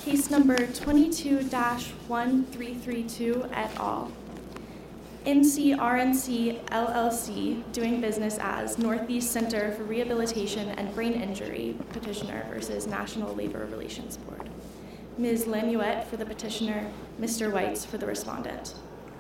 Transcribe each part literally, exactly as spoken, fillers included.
Case number twenty-two dash one three three two et al. N C R N C L L C, doing business as Northeast Center for Rehabilitation and Brain Injury, petitioner versus National Labor Relations Board. Miz Lamuette for the petitioner, Mister Weitz for the respondent.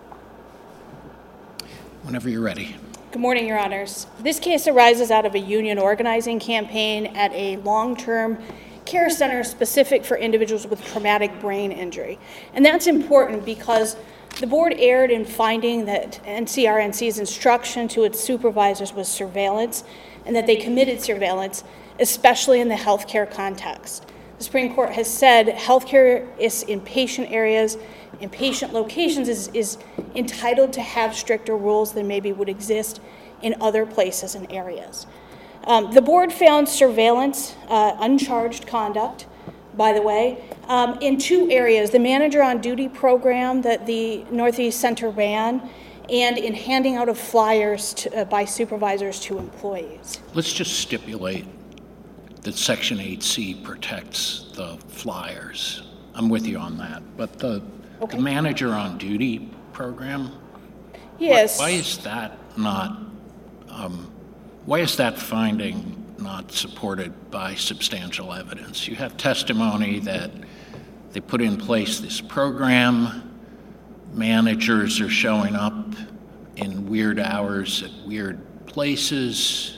Whenever you're ready. Good morning, Your Honors. This case arises out of a union organizing campaign at a long-term care center specific for individuals with traumatic brain injury. And that's important because the board erred in finding that N C R N C's instruction to its supervisors was surveillance, and that they committed surveillance, especially in the healthcare context. The Supreme Court has said healthcare is in patient areas, in patient locations is, is entitled to have stricter rules than maybe would exist in other places and areas. Um, the board found surveillance, uh, uncharged conduct, by the way, um, in two areas: the manager on duty program that the Northeast Center ran, and in handing out of flyers to, uh, by supervisors to employees. Let's just stipulate that Section eight C protects the flyers. I'm with you on that. But the, okay. the manager on duty program, yes. why, why is that not, um, why is that finding not supported by substantial evidence? You have testimony that they put in place this program, managers are showing up in weird hours at weird places,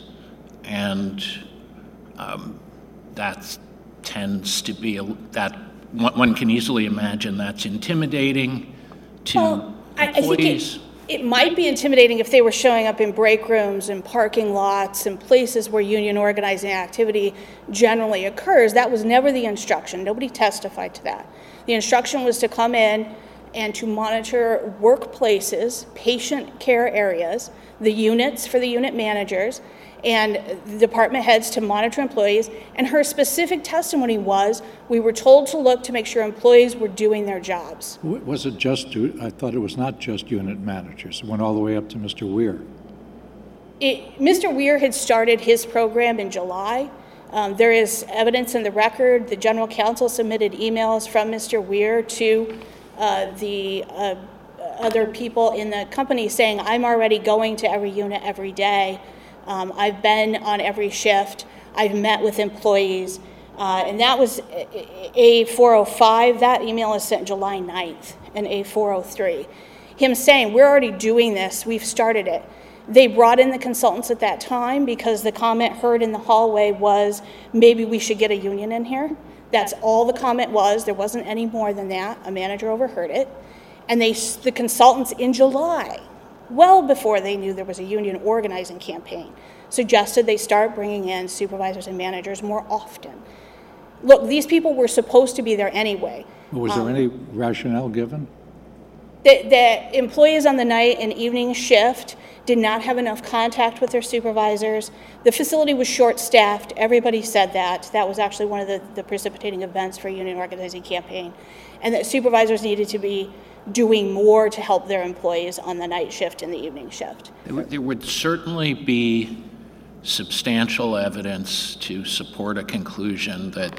and um, that tends to be, a, that one can easily imagine that's intimidating to well, employees. I, I think it, It might be intimidating if they were showing up in break rooms and parking lots and places where union organizing activity generally occurs. That was never the instruction. Nobody testified to that. The instruction was to come in and to monitor workplaces, patient care areas, the units for the unit managers, and the department heads to monitor employees. And her specific testimony was, we were told to look to make sure employees were doing their jobs. Was it just, I thought it was not just unit managers. It went all the way up to Mister Weir. It, Mister Weir had started his program in July. Um, there is evidence in the record. The general counsel submitted emails from Mister Weir to uh, the uh, other people in the company saying, I'm already going to every unit every day. Um, I've been on every shift. I've met with employees. Uh, and that was A four oh five. That email is sent July ninth, and A four oh three. Him saying, we're already doing this. We've started it. They brought in the consultants at that time because the comment heard in the hallway was, maybe we should get a union in here. That's all the comment was. There wasn't any more than that. A manager overheard it. And they, the consultants in July, well before they knew there was a union organizing campaign, suggested they start bringing in supervisors and managers more often. Look, these people were supposed to be there anyway. Was there um, any rationale given? The, the employees on the night and evening shift did not have enough contact with their supervisors. The facility was short-staffed. Everybody said that. That was actually one of the, the precipitating events for a union organizing campaign. And that supervisors needed to be doing more to help their employees on the night shift and the evening shift. There would, there would certainly be substantial evidence to support a conclusion that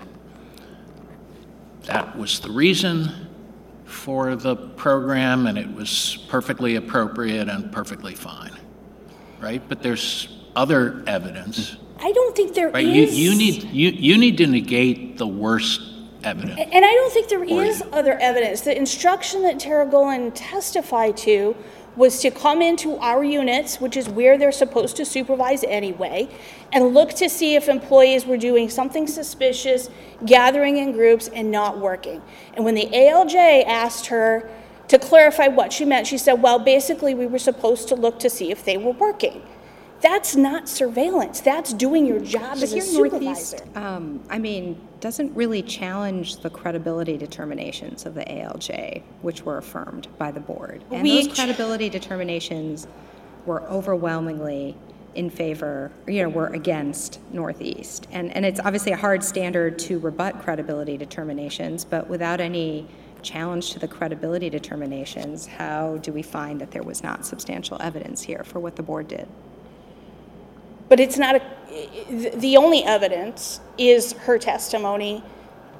that was the reason for the program and it was perfectly appropriate and perfectly fine, right? But there's other evidence. I don't think there right? is. You, you, need, you, you need to negate the worst evidence. And I don't think there is you. other evidence. The instruction that Tara Golan testified to was to come into our units, which is where they're supposed to supervise anyway, and look to see if employees were doing something suspicious, gathering in groups and not working. And when the A L J asked her to clarify what she meant, she said, well, basically we were supposed to look to see if they were working. That's not surveillance. That's doing your job as a supervisor. Um, I mean, doesn't really challenge the credibility determinations of the A L J, which were affirmed by the board. And we those credibility determinations were overwhelmingly in favor, you know, were against Northeast. And, and it's obviously a hard standard to rebut credibility determinations, but without any challenge to the credibility determinations, how do we find that there was not substantial evidence here for what the board did? But it's not a, the only evidence is her testimony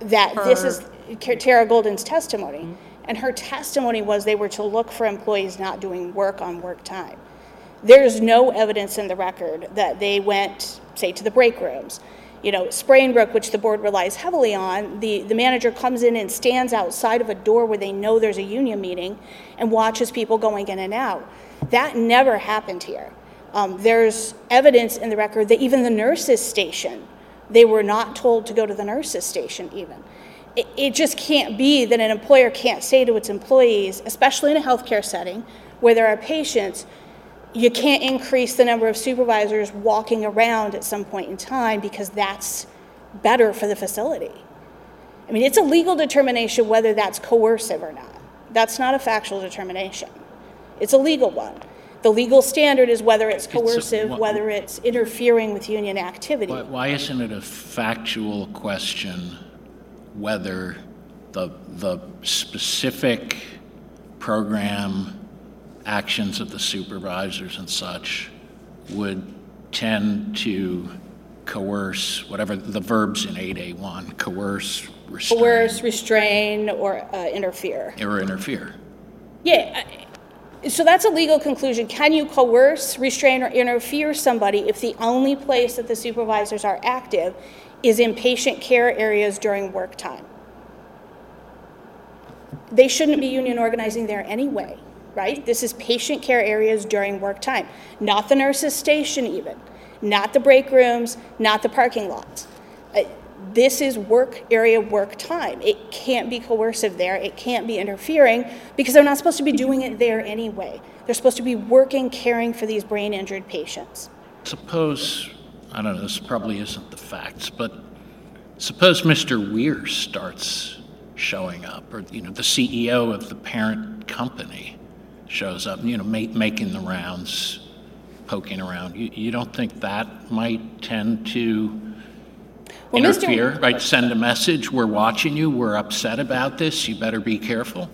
that this Her- is Tara Golden's testimony. And her testimony was they were to look for employees not doing work on work time. There's no evidence in the record that they went, say, to the break rooms. You know, Sprainbrook, which the board relies heavily on, the, the manager comes in and stands outside of a door where they know there's a union meeting and watches people going in and out. That never happened here. Um, there's evidence in the record that even the nurses' station, they were not told to go to the nurses' station even. It, it just can't be that an employer can't say to its employees, especially in a healthcare setting where there are patients, you can't increase the number of supervisors walking around at some point in time because that's better for the facility. I mean, it's a legal determination whether that's coercive or not. That's not a factual determination. It's a legal one. The legal standard is whether it's coercive, It's a- whether it's interfering with union activity. Why, why isn't it a factual question whether the, the specific program actions of the supervisors and such would tend to coerce, whatever the verbs in eight A one, coerce, restrain, Coerce, restrain, or uh, interfere. or interfere? Yeah, I- so that's a legal conclusion. Can you coerce, restrain, or interfere somebody if the only place that the supervisors are active is in patient care areas during work time? They shouldn't be union organizing there anyway, right? This is patient care areas during work time, not the nurses' station even, not the break rooms, not the parking lots. Uh, This is work area, work time. It can't be coercive there. It can't be interfering because they're not supposed to be doing it there anyway. They're supposed to be working, caring for these brain injured patients. Suppose, I don't know, this probably isn't the facts, but suppose Mister Weir starts showing up, or, you know, the C E O of the parent company shows up, you know, ma- making the rounds, poking around. You, you don't think that might tend to Well, Mister interfere, right? Send a message, we're watching you, we're upset about this, you better be careful?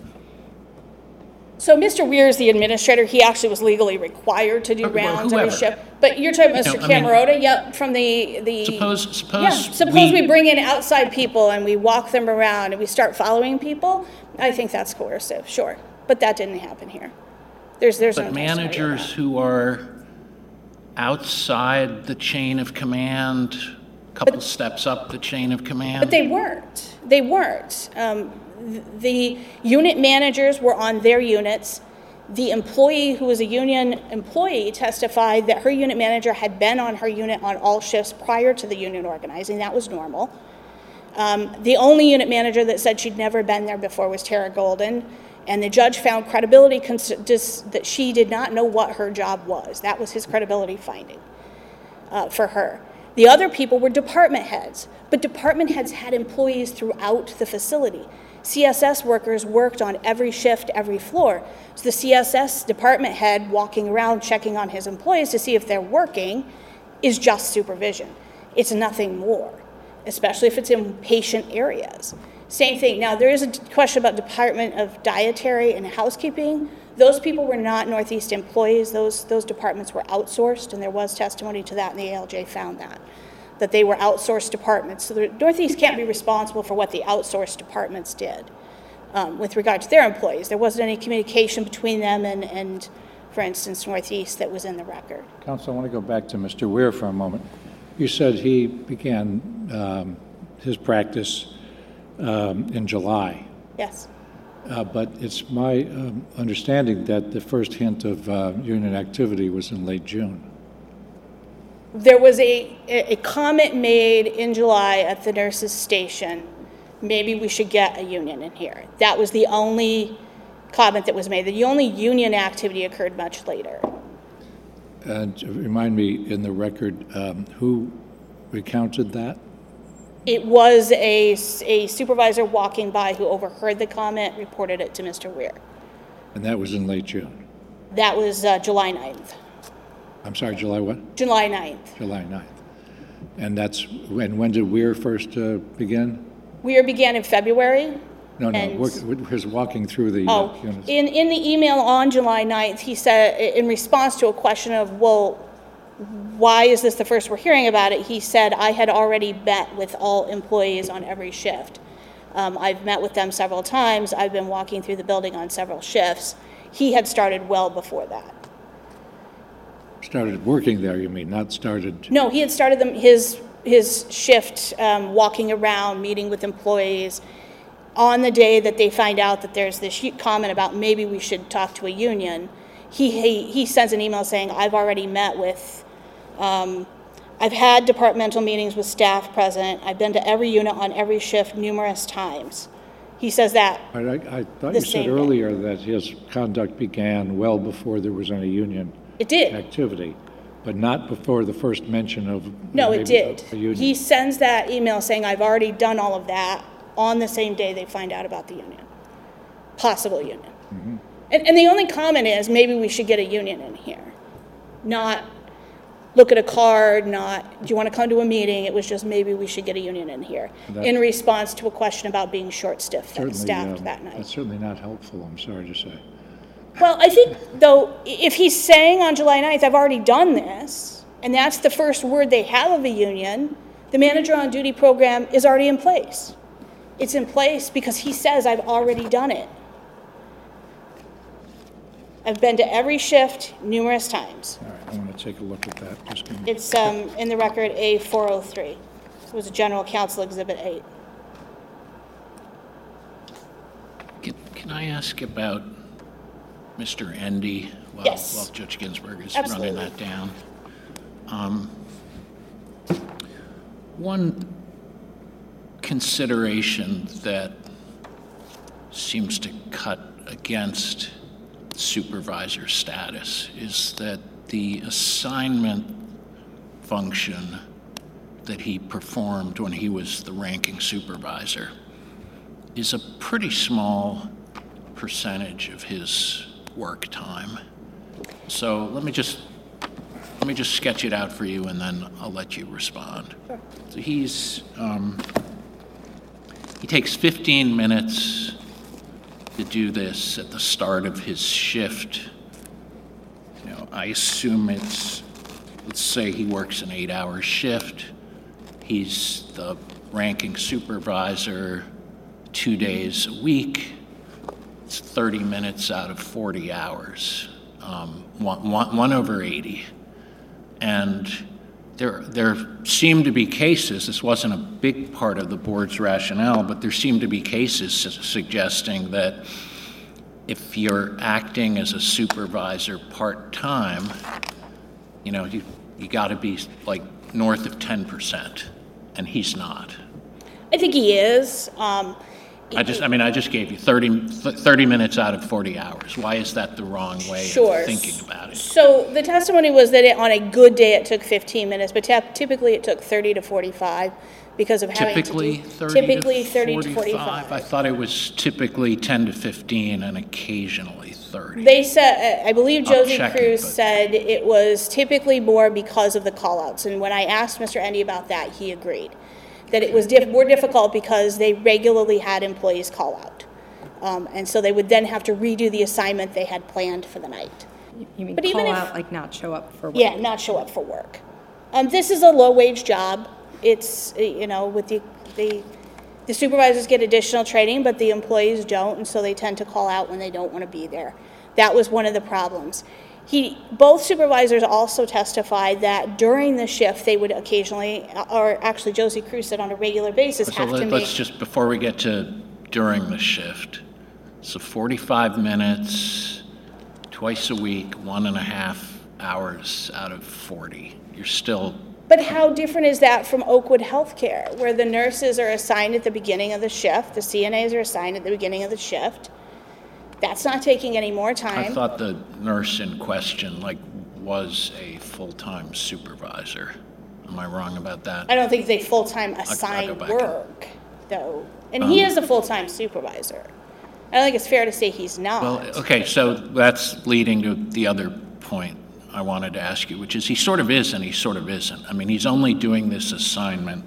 So Mister Weir is the administrator. He actually was legally required to do Well, rounds every whoever. shift. But you're talking about No, Mister I mean- Camerota, yep, from the, the. Suppose, suppose Yeah, suppose we we- bring in outside people and we walk them around and we start following people. I think that's coercive, sure. But that didn't happen here. There's, there's no But testimony of managers that. who are outside the chain of command, a couple steps up the chain of command. But they weren't. They weren't. Um, th- the unit managers were on their units. The employee who was a union employee testified that her unit manager had been on her unit on all shifts prior to the union organizing. That was normal. Um, the only unit manager that said she'd never been there before was Tara Golden, and the judge found credibility cons- just that she did not know what her job was. That was his credibility finding uh, for her. The other people were department heads, but department heads had employees throughout the facility. C S S workers worked on every shift, every floor. So the C S S department head walking around checking on his employees to see if they're working is just supervision. It's nothing more, especially if it's in patient areas. Same thing. Now, there is a question about Department of Dietary and Housekeeping. Those people were not Northeast employees. Those, those departments were outsourced, and there was testimony to that, and the A L J found that, that they were outsourced departments. So the Northeast can't be responsible for what the outsourced departments did um, with regard to their employees. There wasn't any communication between them and, and, for instance, Northeast that was in the record. Counsel, I want to go back to Mister Weir for a moment. You said he began um, his practice um, in July, Yes. uh, but it's my um, understanding that the first hint of uh, union activity was in late June. There was a, a comment made in July at the nurses' station, maybe we should get a union in here. That was the only comment that was made. The only union activity occurred much later. And remind me, in the record, um, who recounted that? It was a, a supervisor walking by who overheard the comment, reported it to Mister Weir. And that was in late June. That was uh, July ninth. I'm sorry, July what? July ninth. July ninth. And that's, when, when did Weir first uh, begin? Weir began in February. No, no, And- work- his walking through the uh, Oh, units. in, in the email on July ninth, he said, in response to a question of, well, why is this the first we're hearing about it? He said, I had already met with all employees on every shift. Um, I've met with them several times. I've been walking through the building on several shifts. He had started well before that. Started working there, you mean, not started, No, he had started them, his, his shift, um, walking around, meeting with employees. On the day that they find out that there's this comment about maybe we should talk to a union, he, he, he sends an email saying, I've already met with, um, I've had departmental meetings with staff present. I've been to every unit on every shift numerous times. He says that. I, I thought The you said same day. earlier that his conduct began well before there was any union It did. activity, but not before the first mention of. No, it maybe did. a union. He sends that email saying, I've already done all of that on the same day they find out about the union, possible union. Mm-hmm. And, and the only comment is, maybe we should get a union in here. Not look at a card, not, do you want to come to a meeting? It was just, maybe we should get a union in here, That- in response to a question about being short-staffed Certainly, staffed um, that night. That's certainly not helpful, I'm sorry to say. Well, I think, though, if he's saying on July ninth, I've already done this, and that's the first word they have of a union, the manager on duty program is already in place. It's in place because he says, I've already done it. I've been to every shift numerous times. All right, I want to take a look at that, just give me, It's um, in the record A four oh three. It was a general counsel exhibit eight. Can, can I ask about Mister Endy while, Yes. while Judge Ginsburg is Absolutely. running that down? Um, one consideration that seems to cut against supervisor status is that the assignment function that he performed when he was the ranking supervisor is a pretty small percentage of his work time. So let me just let me just sketch it out for you, and then I'll let you respond. Sure. So he's um, he takes fifteen minutes to do this at the start of his shift. You know, I assume it's, let's say he works an eight-hour shift. He's the ranking supervisor two days a week. It's thirty minutes out of forty hours, um, one, one, one over eighty. And there, there seem to be cases, this wasn't a big part of the board's rationale, but there seem to be cases su- suggesting that if you're acting as a supervisor part-time, you know, you, you gotta be like north of ten percent, and he's not. I think he is. Um, I just, I mean, I just gave you thirty, thirty minutes out of forty hours. Why is that the wrong way Sure. of thinking about it? So the testimony was that it, on a good day it took fifteen minutes, but tap- typically it took thirty to forty-five because of having Typically to do, thirty typically to thirty to forty-five? I forty-five. thought it was typically ten to fifteen and occasionally thirty. They said, I believe I'll Josie check it, Cruz but- said it was typically more because of the call-outs. And when I asked Mister Endy about that, he agreed that it was diff- more difficult because they regularly had employees call out. Um, and so they would then have to redo the assignment they had planned for the night. You mean But even call if- out, like not show up for work? Yeah, not show up for work. Um, this is a low-wage job. It's, uh, you know, with the, the, the supervisors get additional training, but the employees don't, and so they tend to call out when they don't want to be there. That was one of the problems. He, both supervisors also testified that during the shift, they would occasionally, or actually Josie Cruz said on a regular basis, So have to let- make. let's just, before we get to during the shift, so forty-five minutes, twice a week, one and a half hours out of forty. You're still, But how different is that from Oakwood Healthcare, where the nurses are assigned at the beginning of the shift, the C N As are assigned at the beginning of the shift? That's not taking any more I time. thought the nurse in question, like, was a full-time supervisor. Am I wrong about that? I don't think they full-time I'll assigned go back and- work, though. And he is a full-time supervisor. I don't think it's fair to say he's not. Well, okay, so that's leading to the other point I wanted to ask you, which is he sort of is and he sort of isn't. I mean, he's only doing this assignment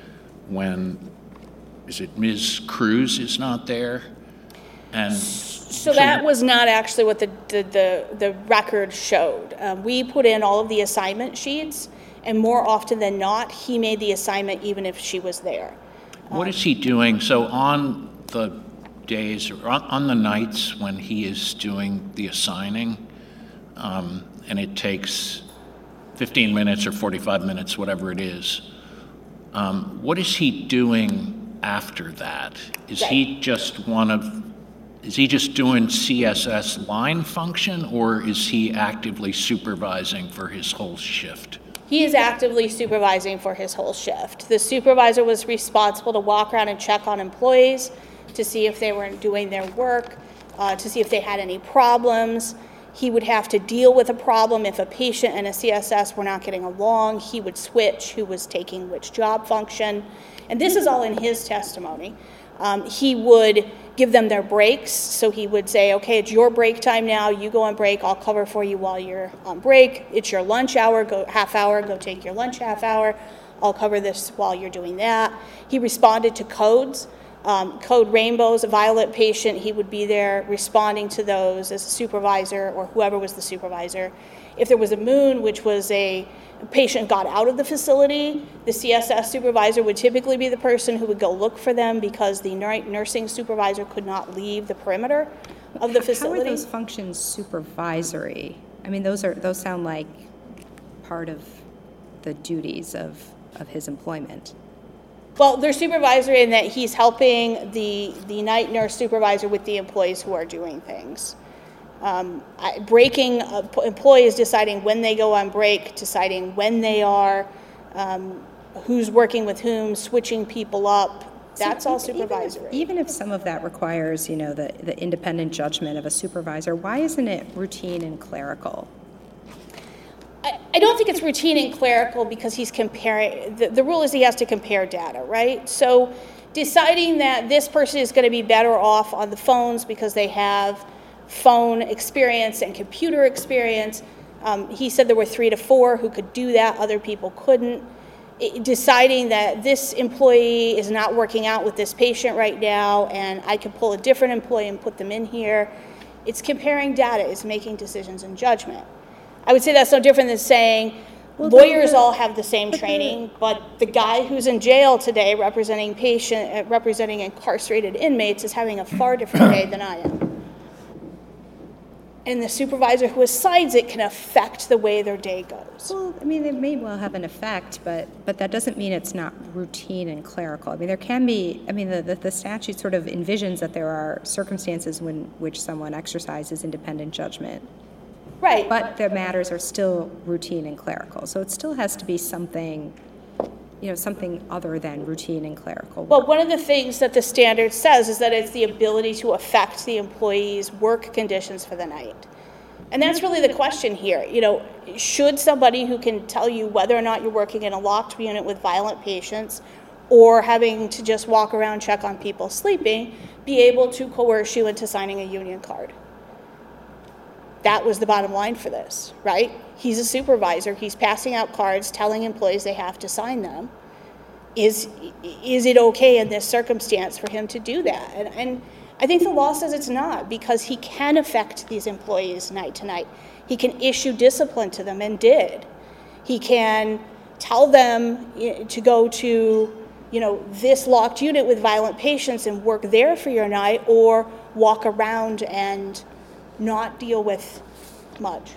when, is it Miz Cruz is not there? And So that was not actually what the, the, the, the record showed. Um, we put in all of the assignment sheets, and more often than not, he made the assignment even if she was there. What is he doing? So on the days or on, on the nights when he is doing the assigning, um, and it takes fifteen minutes or forty-five minutes, whatever it is, um, what is he doing after that? Is he just one of, is he just doing C S S line function, or is he actively supervising for his whole shift? He is actively supervising for his whole shift. The supervisor was responsible to walk around and check on employees to see if they were doing their work, uh, to see if they had any problems. He would have to deal with a problem if a patient and a C S S were not getting along. He would switch who was taking which job function. And this is all in his testimony. Um, he would give them their breaks. So he would say, okay, it's your break time now. You go on break. I'll cover for you while you're on break. It's your lunch hour. Go half hour. Go take your lunch half hour. I'll cover this while you're doing that. He responded to codes. Um, code rainbows, a violet patient, he would be there responding to those as a supervisor or whoever was the supervisor. If there was a moon, which was a, a patient got out of the facility, the C S S supervisor would typically be the person who would go look for them because the nursing supervisor could not leave the perimeter of the facility. How are those functions supervisory? I mean, those are those sound like part of the duties of, of his employment. Well, they're supervisory in that he's helping the, the night nurse supervisor with the employees who are doing things. Um, I, breaking uh, employees, deciding when they go on break, deciding when they are, um, who's working with whom, switching people up. That's so all even supervisory. If, even if some of that requires, you know, the, the independent judgment of a supervisor, why isn't it routine and clerical? I, I don't think it's routine and clerical because he's comparing, the, the rule is he has to compare data, right? So deciding that this person is going to be better off on the phones because they have phone experience and computer experience. Um, he said there were three to four who could do that, other people couldn't. It, deciding that this employee is not working out with this patient right now and I can pull a different employee and put them in here. It's comparing data, it's making decisions and judgment. I would say that's no different than saying well, lawyers the, all have the same training, but the guy who's in jail today representing patient, uh, representing incarcerated inmates is having a far different day than I am. And the supervisor who assigns it can affect the way their day goes. Well, I mean, it may well have an effect, but but that doesn't mean it's not routine and clerical. I mean, there can be, I mean, the, the, the statute sort of envisions that there are circumstances when which someone exercises independent judgment. Right. But the matters are still routine and clerical. So it still has to be something, you know, something other than routine and clerical work. Well, one of the things that the standard says is that it's the ability to affect the employee's work conditions for the night. And that's really the question here. You know, should somebody who can tell you whether or not you're working in a locked unit with violent patients or having to just walk around, check on people sleeping, be able to coerce you into signing a union card? That was the bottom line for this, right? He's a supervisor. He's passing out cards, telling employees they have to sign them. Is is it okay in this circumstance for him to do that? And, and I think the law says it's not, because he can affect these employees night to night. He can issue discipline to them and did. He can tell them to go to, you know, this locked unit with violent patients and work there for your night, or walk around and not deal with much.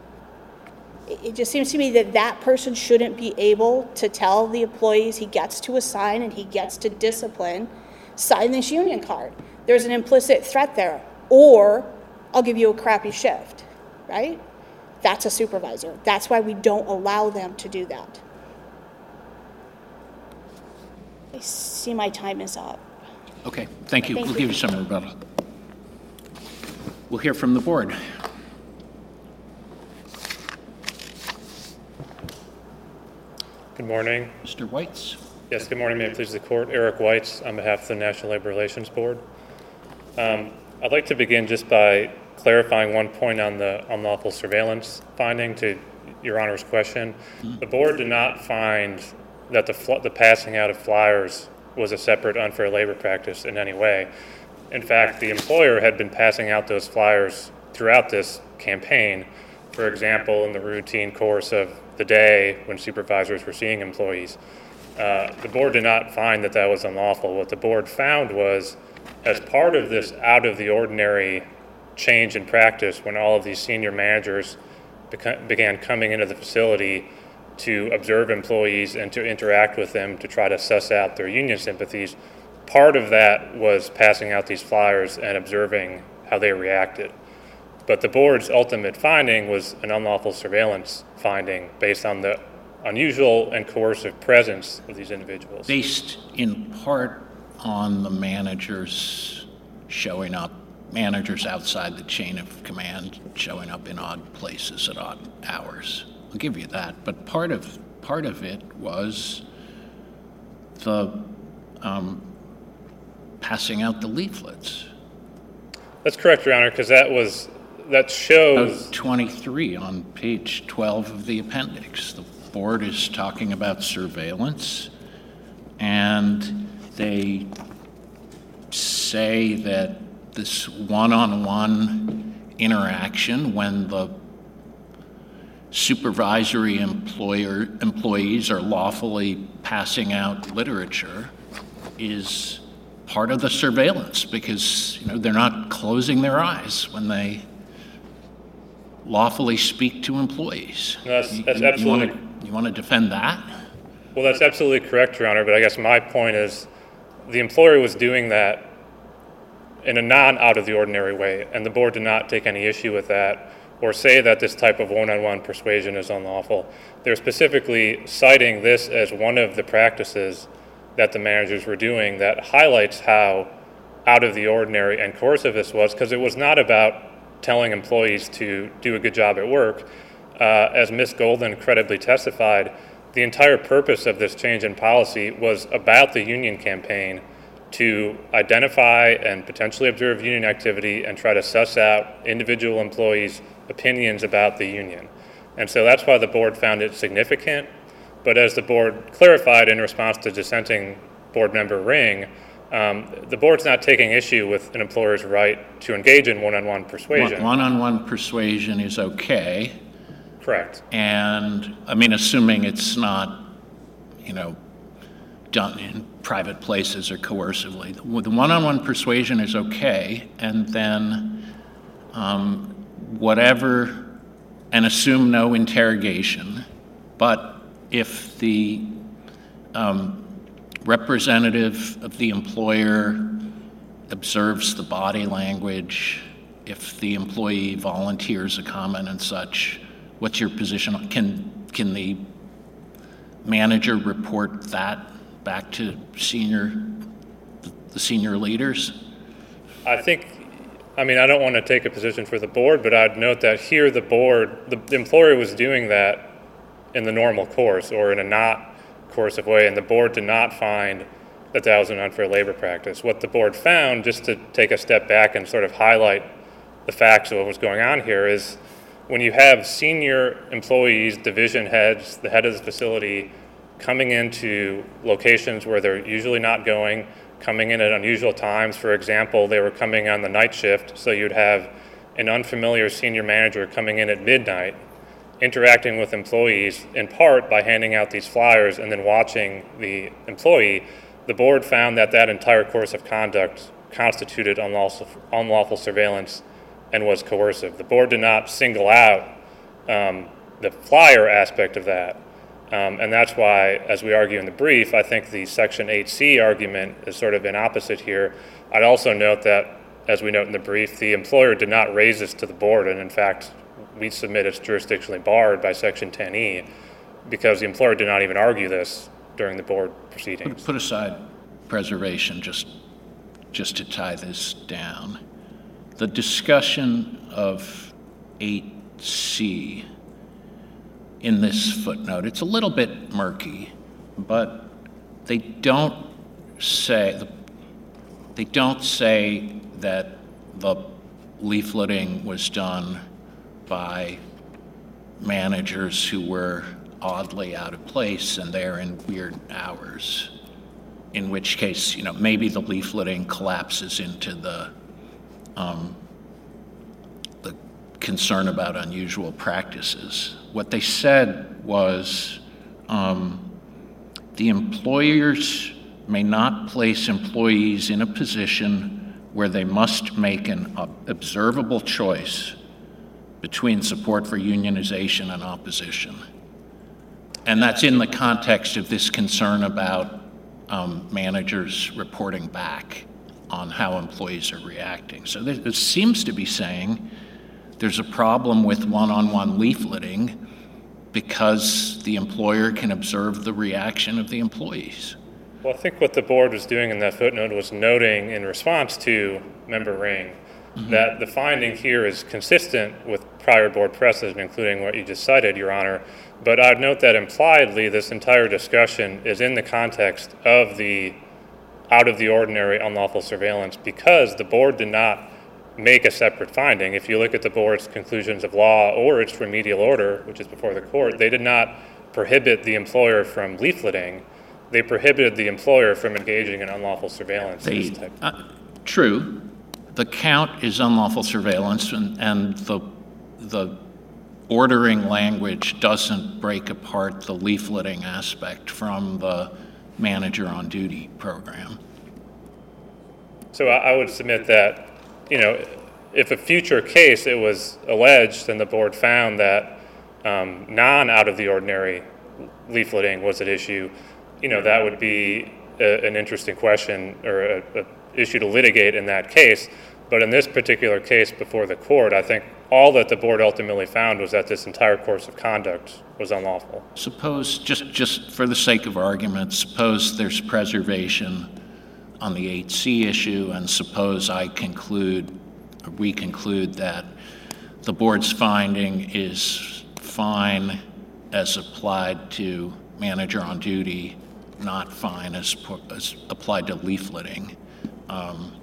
It just seems to me that that person shouldn't be able to tell the employees he gets to assign and he gets to discipline, sign this union card. There's an implicit threat there. Or I'll give you a crappy shift, right? That's a supervisor. That's why we don't allow them to do that. I see my time is up. Okay, thank you. Thank we'll you. give you some rebuttal. We'll hear from the board. Good morning. Mister Weitz. Yes, good morning. May it please the court. Eric Weitz on behalf of the National Labor Relations Board. Um, I'd like to begin just by clarifying one point on the unlawful surveillance finding to Your Honor's question. Mm-hmm. The board did not find that the, fl- the passing out of flyers was a separate unfair labor practice in any way. In fact, the employer had been passing out those flyers throughout this campaign. For example, in the routine course of the day when supervisors were seeing employees. Uh, the board did not find that that was unlawful. What the board found was, as part of this out of the ordinary change in practice, when all of these senior managers beca- began coming into the facility to observe employees and to interact with them to try to suss out their union sympathies, part of that was passing out these flyers and observing how they reacted. But the board's ultimate finding was an unlawful surveillance finding based on the unusual and coercive presence of these individuals. Based in part on the managers showing up, managers outside the chain of command showing up in odd places at odd hours. I'll give you that. But part of part of it was the um, passing out the leaflets. That's correct, Your Honor, because that was that shows twenty-three on page twelve of the appendix. The board is talking about surveillance, and they say that this one-on-one interaction when the supervisory employer employees are lawfully passing out literature is part of the surveillance, because you know they're not closing their eyes when they lawfully speak to employees. No, that's, that's you, absolutely. You want, to, you want to defend that? Well, that's absolutely correct, Your Honor. But I guess my point is, the employer was doing that in a non-out of the ordinary way, and the board did not take any issue with that or say that this type of one-on-one persuasion is unlawful. They're specifically citing this as one of the practices that the managers were doing that highlights how out of the ordinary and coercive this was, because it was not about telling employees to do a good job at work. Uh, as Miz Golden credibly testified, the entire purpose of this change in policy was about the union campaign to identify and potentially observe union activity and try to suss out individual employees' opinions about the union. And so that's why the board found it significant. But as the board clarified in response to dissenting board member Ring, um, the board's not taking issue with an employer's right to engage in one-on-one persuasion. One-on-one persuasion is okay. Correct. And, I mean, assuming it's not, you know, done in private places or coercively. The one-on-one persuasion is okay, and then um, whatever, and assume no interrogation, but if the um, representative of the employer observes the body language, if the employee volunteers a comment and such, what's your position? Can can the manager report that back to senior, the senior leaders? I think, I mean, I don't want to take a position for the board, but I'd note that here the board, the, the employer was doing that in the normal course or in a not coercive way, and the board did not find that that was an unfair labor practice. What the board found, just to take a step back and sort of highlight the facts of what was going on here, is when you have senior employees, division heads, the head of the facility, coming into locations where they're usually not going, coming in at unusual times. For example, they were coming on the night shift, so you'd have an unfamiliar senior manager coming in at midnight, interacting with employees in part by handing out these flyers and then watching the employee. The board found that that entire course of conduct constituted unlawful, unlawful surveillance and was coercive. The board did not single out um, the flyer aspect of that. Um, and that's why, as we argue in the brief, I think the Section eight C argument is sort of an opposite here. I'd also note that, as we note in the brief, the employer did not raise this to the board, and in fact, we submit it's jurisdictionally barred by Section ten E because the employer did not even argue this during the board proceedings. Put, put aside preservation just, just to tie this down. The discussion of eight C in this footnote, it's a little bit murky, but they don't say, they don't say that the leafleting was done by managers who were oddly out of place and there in weird hours, in which case, you know, maybe the leafleting collapses into the um, the concern about unusual practices. What they said was, um, the employers may not place employees in a position where they must make an observable choice between support for unionization and opposition. And that's in the context of this concern about um, managers reporting back on how employees are reacting. So this, it seems to be saying there's a problem with one-on-one leafleting because the employer can observe the reaction of the employees. Well, I think what the board was doing in that footnote was noting in response to Member Ring mm-hmm. that the finding here is consistent with prior board precedent, including what you just cited, Your Honor. But I'd note that impliedly this entire discussion is in the context of the out of the ordinary unlawful surveillance because the board did not make a separate finding. If you look at the board's conclusions of law or its remedial order, which is before the court, they did not prohibit the employer from leafleting. They prohibited the employer from engaging in unlawful surveillance. They, uh, true. The count is unlawful surveillance, and, and the, the ordering language doesn't break apart the leafleting aspect from the manager on duty program. So I, I would submit that, you know, if a future case it was alleged and the board found that um, non out of the ordinary leafleting was at issue, you know, that would be a, an interesting question or a, a issue to litigate in that case. But in this particular case before the court, I think all that the board ultimately found was that this entire course of conduct was unlawful. Suppose, just, just for the sake of argument, suppose there's preservation on the eight C issue, and suppose I conclude, or we conclude that the board's finding is fine as applied to manager on duty, not fine as, as applied to leafleting. Um,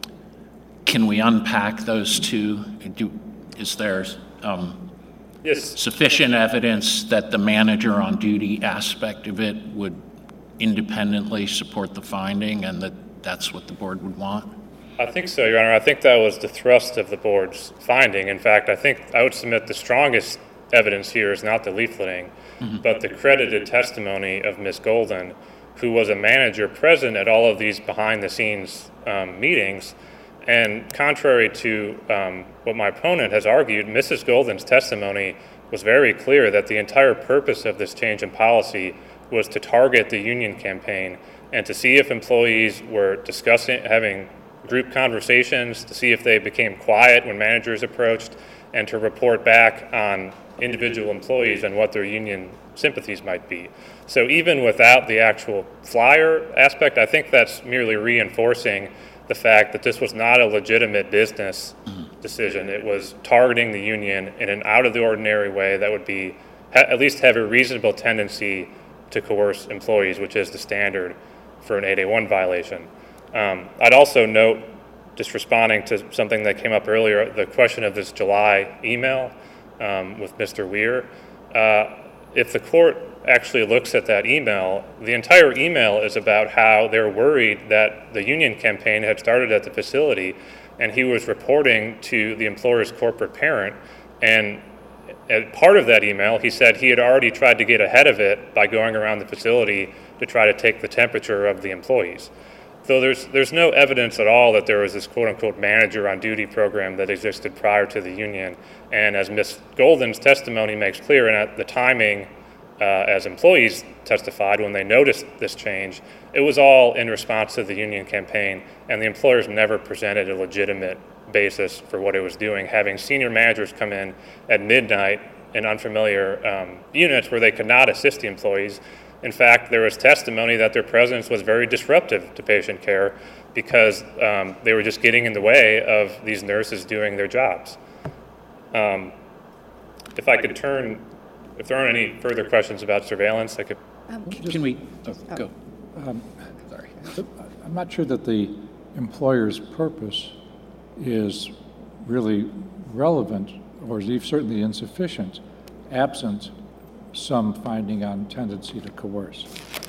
can we unpack those two? Do, is there um, yes. sufficient evidence that the manager on duty aspect of it would independently support the finding and that that's what the board would want? I think so, Your Honor. I think that was the thrust of the board's finding. In fact, I think I would submit the strongest evidence here is not the leafleting, mm-hmm. but the credited testimony of Miz Golden, who was a manager present at all of these behind-the-scenes um, meetings. And contrary to um, what my opponent has argued, Missus Golden's testimony was very clear that the entire purpose of this change in policy was to target the union campaign and to see if employees were discussing, having group conversations, to see if they became quiet when managers approached, and to report back on individual employees and what their union sympathies might be. So even without the actual flyer aspect, I think that's merely reinforcing the fact that this was not a legitimate business decision. It was targeting the union in an out-of-the-ordinary way that would be ha- at least have a reasonable tendency to coerce employees, which is the standard for an eight A one violation. Um, I'd also note, just responding to something that came up earlier, the question of this July email um, with Mister Weir. Uh, if the court actually looks at that email, the entire email is about how they're worried that the union campaign had started at the facility, and he was reporting to the employer's corporate parent. And as part of that email, he said he had already tried to get ahead of it by going around the facility to try to take the temperature of the employees. So there's there's no evidence at all that there was this quote-unquote manager on duty program that existed prior to the union. And as Miz Golden's testimony makes clear, and at the timing, uh, as employees testified when they noticed this change, it was all in response to the union campaign, and the employers never presented a legitimate basis for what it was doing, having senior managers come in at midnight in unfamiliar um, units where they could not assist the employees. In fact, there was testimony that their presence was very disruptive to patient care because um, they were just getting in the way of these nurses doing their jobs. Um, if I could turn, if there aren't any further questions about surveillance, I could. Um, Can we, oh, go. Um, Sorry. I'm not sure that the employer's purpose is really relevant, or is certainly insufficient, absent some finding on tendency to coerce.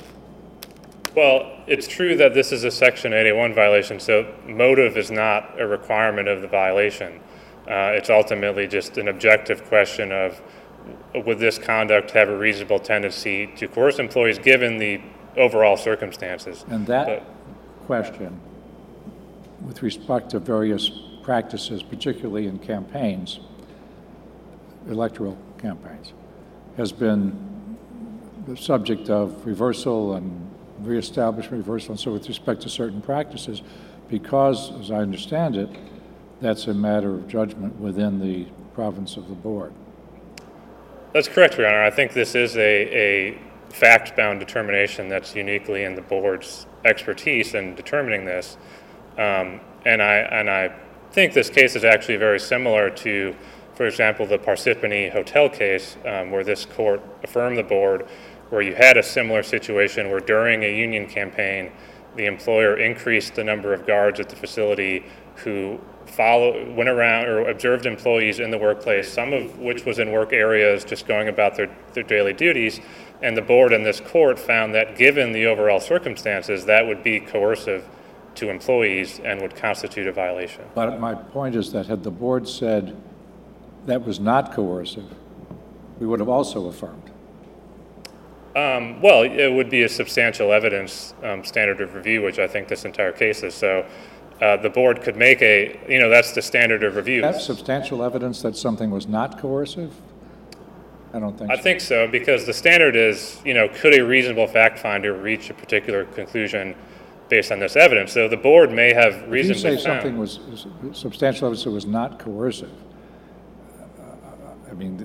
Well, it's true that this is a Section eight A one violation, so motive is not a requirement of the violation. Uh, it's ultimately just an objective question of would this conduct have a reasonable tendency to coerce employees given the overall circumstances. And that But- question, with respect to various practices, particularly in campaigns, electoral campaigns, has been the subject of reversal and reestablishment, reversal, and so with respect to certain practices, because, as I understand it, that's a matter of judgment within the province of the board. That's correct, Your Honor. I think this is a, a fact-bound determination that's uniquely in the board's expertise in determining this. Um, and I and I think this case is actually very similar to, for example, the Parsippany Hotel case, um, where this court affirmed the board, where you had a similar situation where during a union campaign, the employer increased the number of guards at the facility who follow, went around or observed employees in the workplace, some of which was in work areas just going about their, their daily duties. And the board and this court found that given the overall circumstances, that would be coercive to employees and would constitute a violation. But my point is that had the board said that was not coercive, we would have also affirmed. Um, well, it would be a substantial evidence um, standard of review, which I think this entire case is. So uh, the board could make a, you know, that's the standard of review. That's substantial evidence that something was not coercive? I don't think I so. think so, because the standard is, you know, could a reasonable fact finder reach a particular conclusion based on this evidence? So the board may have If you reasonably say found. something was was substantial evidence that was not coercive, uh, I mean,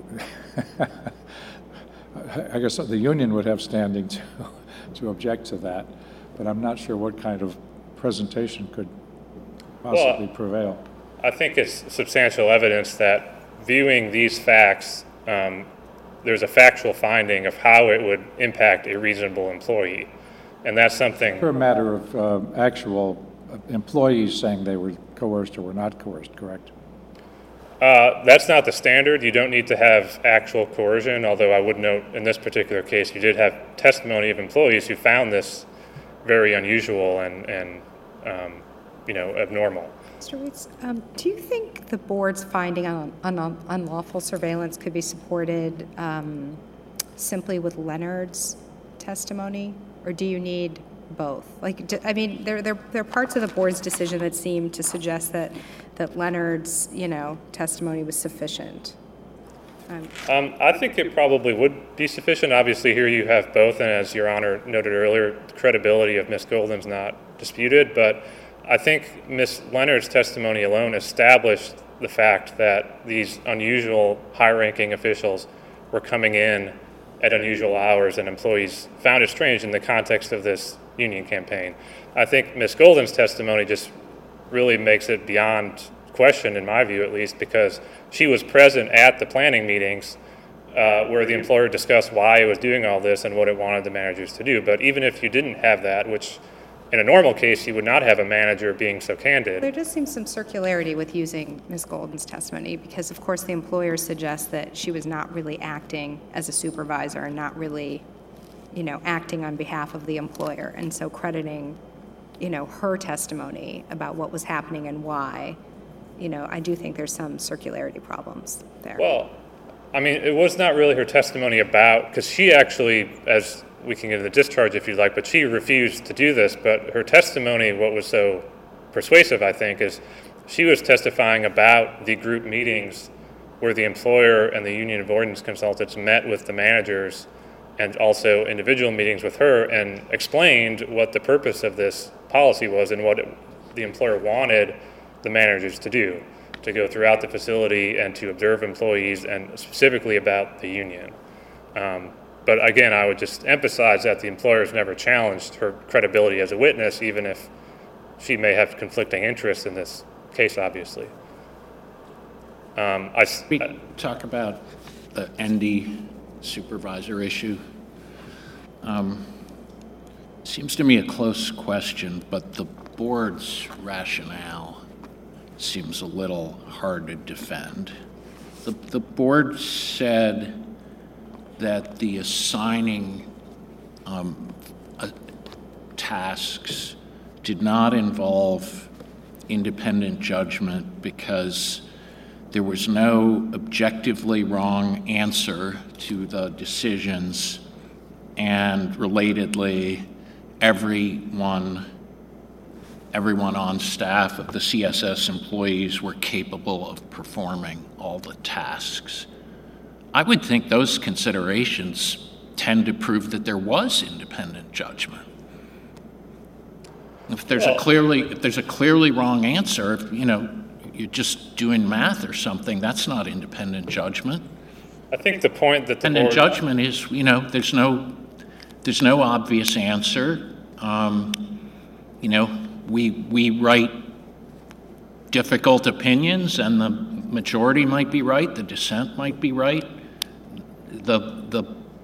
I guess the union would have standing to, to object to that, but I'm not sure what kind of presentation could possibly Well, prevail. I think it's substantial evidence that viewing these facts, um, there's a factual finding of how it would impact a reasonable employee. And that's something, For a matter of uh, actual employees saying they were coerced or were not coerced, correct? uh, that's not the standard. You don't need to have actual coercion, although I would note in this particular case, you did have testimony of employees who found this very unusual and, and um, you know, abnormal. Mister Weitz, um, do you think the board's finding on, on unlawful surveillance could be supported um, simply with Leonard's testimony, or do you need both? Like, do, I mean, there, there, there are parts of the board's decision that seem to suggest that, that Leonard's, you know, testimony was sufficient. Um, Um, I think it probably would be sufficient. Obviously, here you have both, and as Your Honor noted earlier, the credibility of Miz Golden's not disputed, but I think Miz Leonard's testimony alone established the fact that these unusual high-ranking officials were coming in at unusual hours, and employees found it strange in the context of this union campaign. I think Miz Golden's testimony just really makes it beyond question, in my view at least, because she was present at the planning meetings uh, where the employer discussed why it was doing all this and what it wanted the managers to do. But even if you didn't have that, which in a normal case you would not have a manager being so candid. There does seem some circularity with using Miz Golden's testimony because, of course, the employer suggests that she was not really acting as a supervisor and not really, you know, acting on behalf of the employer. And so crediting, you know, her testimony about what was happening and why, you know, I do think there's some circularity problems there. Well, I mean, it was not really her testimony about, because she actually, as we can get into the discharge if you'd like, but she refused to do this. But her testimony, what was so persuasive, I think, is she was testifying about the group meetings where the employer and the union avoidance consultants met with the managers and also individual meetings with her and explained what the purpose of this policy was and what it, the employer wanted the managers to do, to go throughout the facility and to observe employees and specifically about the union. Um, But again, I would just emphasize that the employer's never challenged her credibility as a witness, even if she may have conflicting interests in this case, obviously. Um, I, We talk about the N D supervisor issue. Um, seems to me a close question, but the board's rationale seems a little hard to defend. The, the board said that the assigning um, uh, tasks did not involve independent judgment because there was no objectively wrong answer to the decisions, and relatedly, everyone, everyone on staff of the C S S employees were capable of performing all the tasks. I would think those considerations tend to prove that there was independent judgment. If there's a clearly, if there's a clearly wrong answer, if, you know, you're just doing math or something, that's not independent judgment. I think the point that the Independent board, judgment is, you know, there's no, there's no obvious answer. Um, you know, we we write difficult opinions, and the majority might be right, the dissent might be right. The the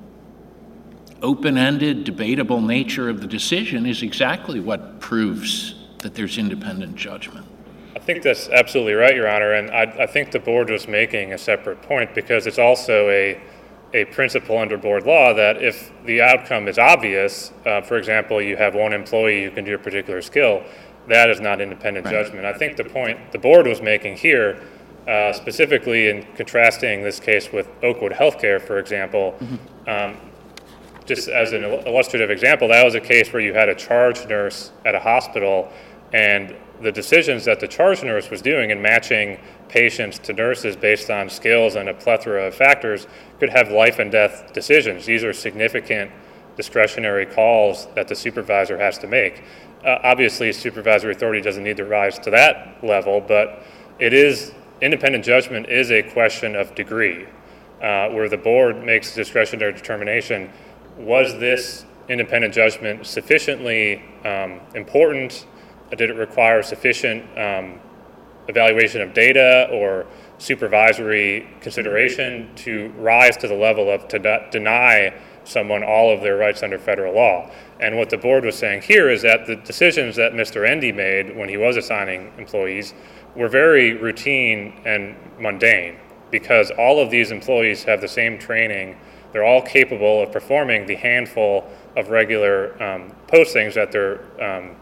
open-ended, debatable nature of the decision is exactly what proves that there's independent judgment. I think that's absolutely right, Your Honor, and I, I think the board was making a separate point because it's also a, a principle under board law that if the outcome is obvious, uh, for example, you have one employee who can do a particular skill, that is not independent Right. judgment. I think the point the board was making here, uh, specifically in contrasting this case with Oakwood Healthcare, for example, mm-hmm. um, just as an illustrative example, that was a case where you had a charge nurse at a hospital, and the decisions that the charge nurse was doing in matching patients to nurses based on skills and a plethora of factors could have life and death decisions. These are significant discretionary calls that the supervisor has to make. Uh, obviously, supervisory authority doesn't need to rise to that level, but it is, independent judgment is a question of degree, uh, where the board makes a discretionary determination. Was this independent judgment sufficiently um, important? Did it require sufficient um, evaluation of data or supervisory consideration to rise to the level of to de- deny someone all of their rights under federal law? And what the board was saying here is that the decisions that Mister Endy made when he was assigning employees were very routine and mundane because all of these employees have the same training. They're all capable of performing the handful of regular um, postings that they're um,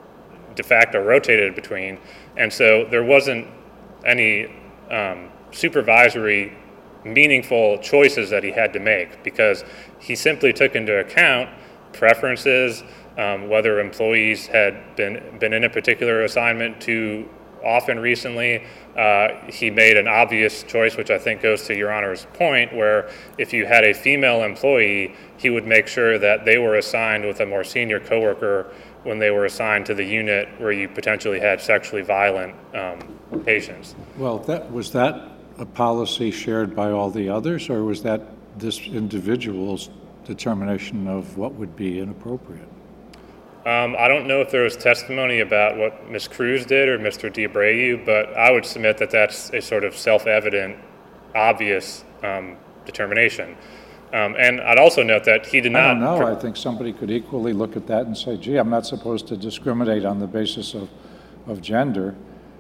de facto rotated between. And so there wasn't any um, supervisory meaningful choices that he had to make because he simply took into account preferences, um, whether employees had been, been in a particular assignment too often recently. Uh, he made an obvious choice, which I think goes to Your Honor's point, where if you had a female employee, he would make sure that they were assigned with a more senior coworker when they were assigned to the unit where you potentially had sexually violent um, patients. Well, that was that a policy shared by all the others, or was that this individual's determination of what would be inappropriate? Um, I don't know if there was testimony about what Miz Cruz did or Mister D'Abreu, but I would submit that that's a sort of self-evident, obvious um, determination. Um, and I'd also note that he did not... I don't know. I think somebody could equally look at that and say, gee, I'm not supposed to discriminate on the basis of, of gender,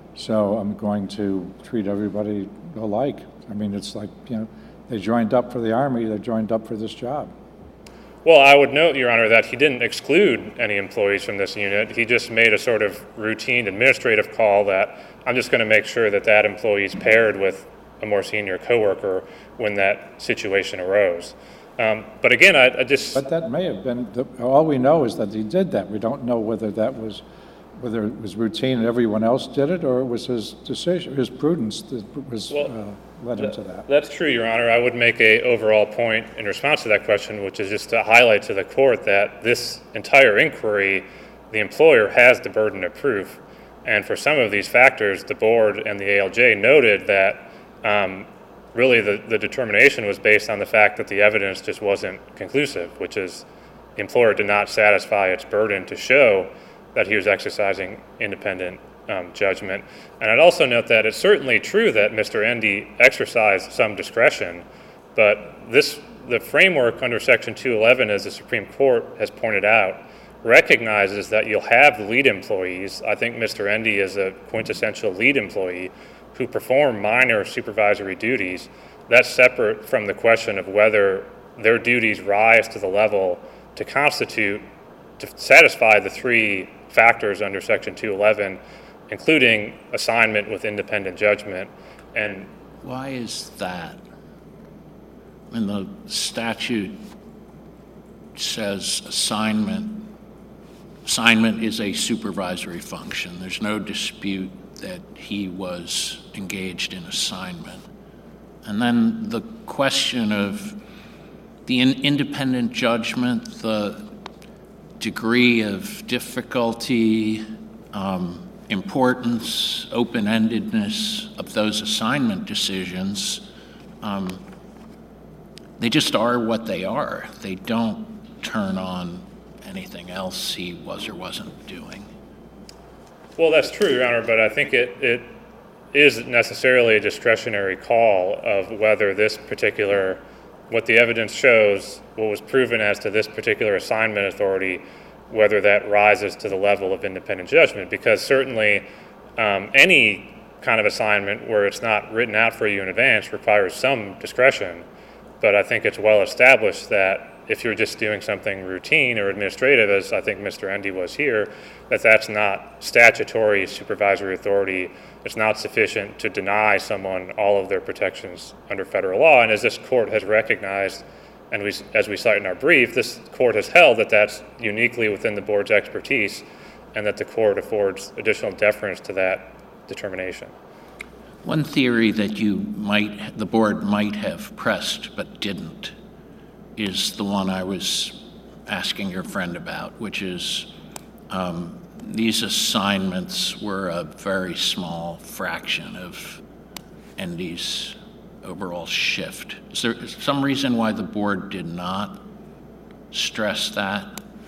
so I'm going to treat everybody alike. I mean, it's like, you know, they joined up for the Army, they joined up for this job. Well, I would note, Your Honor, that he didn't exclude any employees from this unit. He just made a sort of routine administrative call that I'm just going to make sure that that employee is paired with a more senior coworker when that situation arose. Um, but again, I, I just... But that may have been, the, all we know is that he did that. We don't know whether that was, whether it was routine and everyone else did it, or it was his decision, his prudence that was well, uh, led him to that. That's true, Your Honor. I would make a overall point in response to that question, which is just to highlight to the court that this entire inquiry, the employer has the burden of proof. And for some of these factors, the board and the A L J noted that um, really the, the determination was based on the fact that the evidence just wasn't conclusive, which is the employer did not satisfy its burden to show that he was exercising independent um, judgment. And I'd also note that it's certainly true that Mister Endy exercised some discretion, but this the framework under Section two eleven, as the Supreme Court has pointed out, recognizes that you'll have the lead employees. I think Mister Endy is a quintessential lead employee who perform minor supervisory duties. That's separate from the question of whether their duties rise to the level to constitute, to satisfy the three factors under Section two eleven, including assignment with independent judgment. And why is that? I mean, the statute says assignment assignment is a supervisory function. There's no dispute that he was engaged in assignment. And then the question of the in- independent judgment, the degree of difficulty, um, importance, open-endedness of those assignment decisions, um, they just are what they are. They don't turn on anything else he was or wasn't doing. Well, that's true, Your Honor, but I think it, it is necessarily a discretionary call of whether this particular, what the evidence shows, what was proven as to this particular assignment authority, whether that rises to the level of independent judgment. Because certainly um, any kind of assignment where it's not written out for you in advance requires some discretion. But I think it's well established that if you're just doing something routine or administrative, as I think Mister Endy was here, that that's not statutory supervisory authority. It's not sufficient to deny someone all of their protections under federal law. And as this court has recognized, and we, as we cite in our brief, this court has held that that's uniquely within the board's expertise and that the court affords additional deference to that determination. One theory that you might, the board might have pressed but didn't, is the one I was asking your friend about, which is um, these assignments were a very small fraction of Endy's overall shift. Is there some reason why the board did not stress that?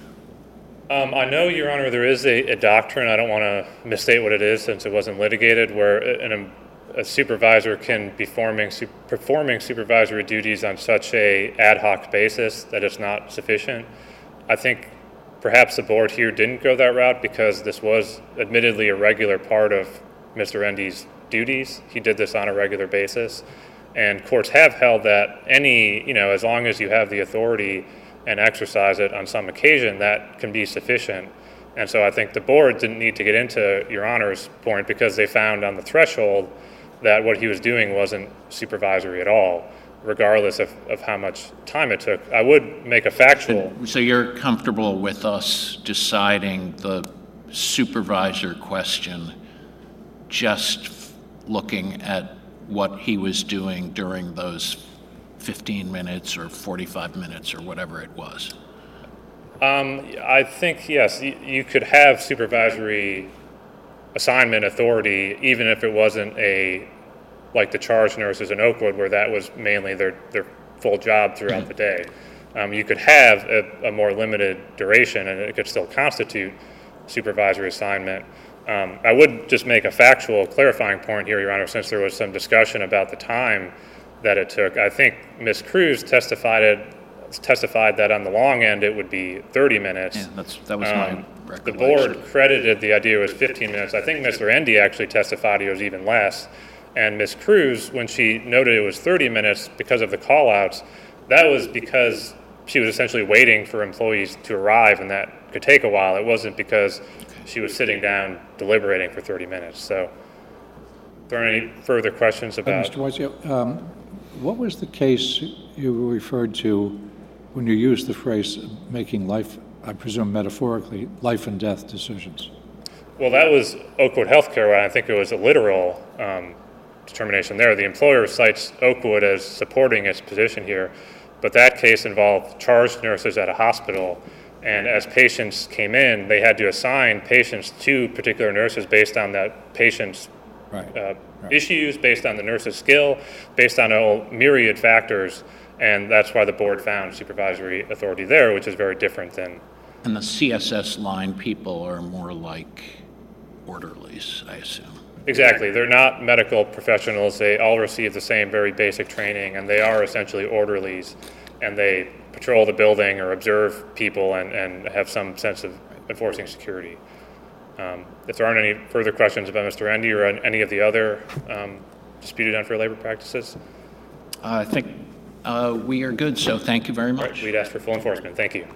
Um, I know, Your Honor, there is a, a doctrine, I don't want to misstate what it is since it wasn't litigated, where an, a supervisor can be forming, su- performing supervisory duties on such a ad hoc basis that it's not sufficient. I think perhaps the board here didn't go that route because this was admittedly a regular part of Mister Endy's duties. He did this on a regular basis. And courts have held that any, you know, as long as you have the authority and exercise it on some occasion, that can be sufficient. And so I think the board didn't need to get into Your Honor's point because they found on the threshold that what he was doing wasn't supervisory at all, regardless of, of how much time it took. I would make a factual. So you're comfortable with us deciding the supervisor question just looking at what he was doing during those fifteen minutes or forty-five minutes or whatever it was? Um, I think, yes, you, you could have supervisory assignment authority even if it wasn't a, like the charge nurses in Oakwood where that was mainly their, their full job throughout the day. Um, you could have a, a more limited duration and it could still constitute supervisory assignment. Um, I would just make a factual clarifying point here, Your Honor, since there was some discussion about the time that it took. I think Miz Cruz testified testified that on the long end it would be thirty minutes. Yeah, that's, that was um, my recollection. The board credited the idea was fifteen minutes. I think Mister Endy actually testified it was even less. And Miz Cruz, when she noted it was thirty minutes because of the call-outs, that was because she was essentially waiting for employees to arrive, and that could take a while. It wasn't because she was sitting down deliberating for thirty minutes. So, are there any further questions Uh, about? Mister Weiss, yeah, um, what was the case you referred to when you used the phrase making life, I presume metaphorically, life and death decisions? Well, that was Oakwood Healthcare, and I think it was a literal um, determination there. The employer cites Oakwood as supporting its position here, but that case involved charge nurses at a hospital, and as patients came in, they had to assign patients to particular nurses based on that patient's Right. uh, Right. issues, based on the nurse's skill, based on a myriad factors, and that's why the board found supervisory authority there, which is very different than. And the C S S line people are more like orderlies, I assume. Exactly. They're not medical professionals. They all receive the same very basic training, and they are essentially orderlies, and they patrol the building or observe people and, and have some sense of enforcing security. Um, if there aren't any further questions about Mister Endy or any of the other um, disputed unfair labor practices, I think uh, we are good, so thank you very all much. right, we'd ask for full enforcement. Thank you.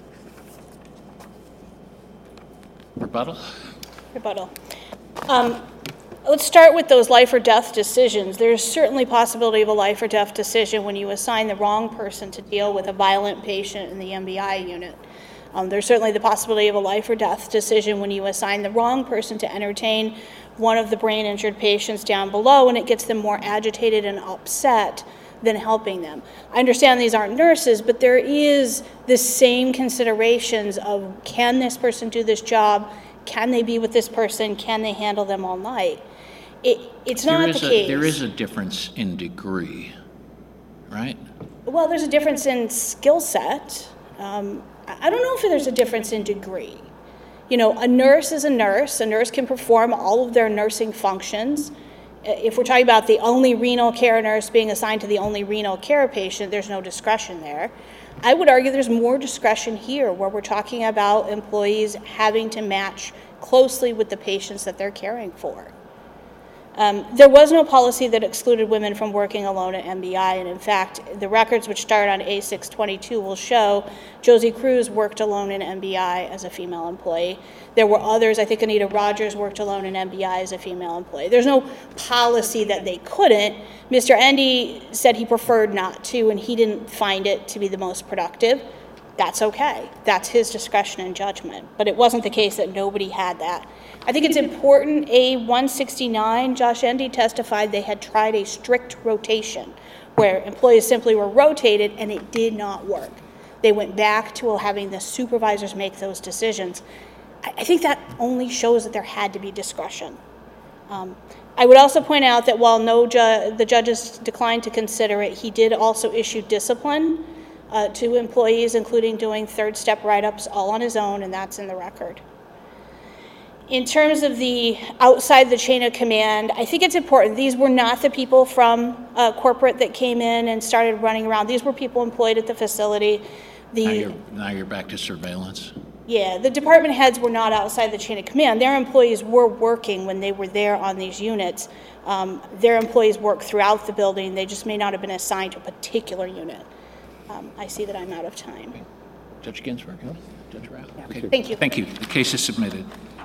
Rebuttal? Rebuttal. Um, Let's start with those life or death decisions. There's certainly possibility of a life or death decision when you assign the wrong person to deal with a violent patient in the M B I unit. Um, there's certainly the possibility of a life or death decision when you assign the wrong person to entertain one of the brain injured patients down below, and it gets them more agitated and upset than helping them. I understand these aren't nurses, but there is the same considerations of, can this person do this job? Can they be with this person? Can they handle them all night? It, it's There not is the a- case. There is a difference in degree, right? Well, there's a difference in skill set. Um, I I don't know if there's a difference in degree. You know, a nurse is a nurse. A nurse can perform all of their nursing functions. If we're talking about the only renal care nurse being assigned to the only renal care patient, there's no discretion there. I would argue there's more discretion here, where we're talking about employees having to match closely with the patients that they're caring for. Um, there was no policy that excluded women from working alone at M B I, and in fact, the records which start on A six twenty-two will show Josie Cruz worked alone in M B I as a female employee. There were others, I think Anita Rogers worked alone in M B I as a female employee. There's no policy that they couldn't. Mister Endy said he preferred not to, and he didn't find it to be the most productive. That's okay. That's his discretion and judgment. But it wasn't the case that nobody had that. I think it's important, A one sixty-nine, Josh Endy testified they had tried a strict rotation where employees simply were rotated and it did not work. They went back to having the supervisors make those decisions. I, I think that only shows that there had to be discretion. Um, I would also point out that while no ju- the judges declined to consider it, he did also issue discipline uh, to employees, including doing third step write-ups all on his own, and that's in the record. In terms of the outside the chain of command, I think it's important. These were not the people from uh, corporate that came in and started running around. These were people employed at the facility. The, Now you're, now you're back to surveillance. Yeah, the department heads were not outside the chain of command. Their employees were working when they were there on these units. Um, their employees worked throughout the building. They just may not have been assigned to a particular unit. Um, I see that I'm out of time. Judge Ginsburg? Judge Rao? Okay. Thank you. Thank you. The case is submitted.